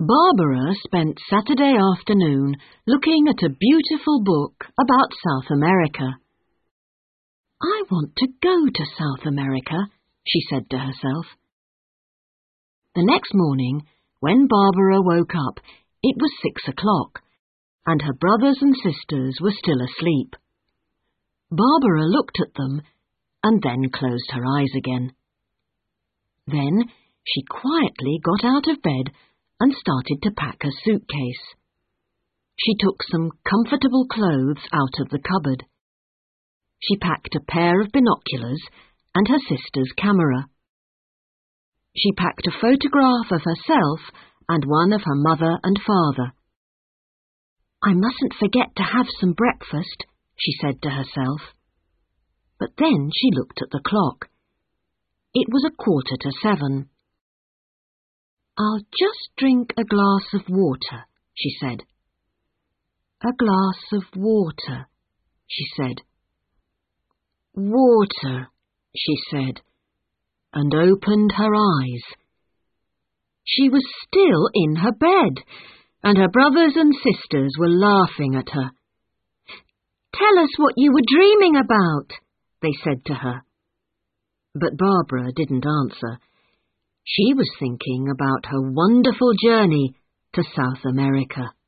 Barbara spent Saturday afternoon looking at a beautiful book about South America. "I want to go to South America," she said to herself. The next morning, when Barbara woke up, it was 6 o'clock, and her brothers and sisters were still asleep. Barbara looked at them and then closed her eyes again. Then she quietly got out of bed and started to pack her suitcase. She took some comfortable clothes out of the cupboard. She packed a pair of binoculars and her sister's camera. She packed a photograph of herself and one of her mother and father. "I mustn't forget to have some breakfast," she said to herself. But then she looked at the clock. It was 6:45. "I'll just drink a glass of water," she said. "A glass of water," she said. "Water," she said, and opened her eyes. She was still in her bed, and her brothers and sisters were laughing at her. "Tell us what you were dreaming about," they said to her. But Barbara didn't answer. She was thinking about her wonderful journey to South America.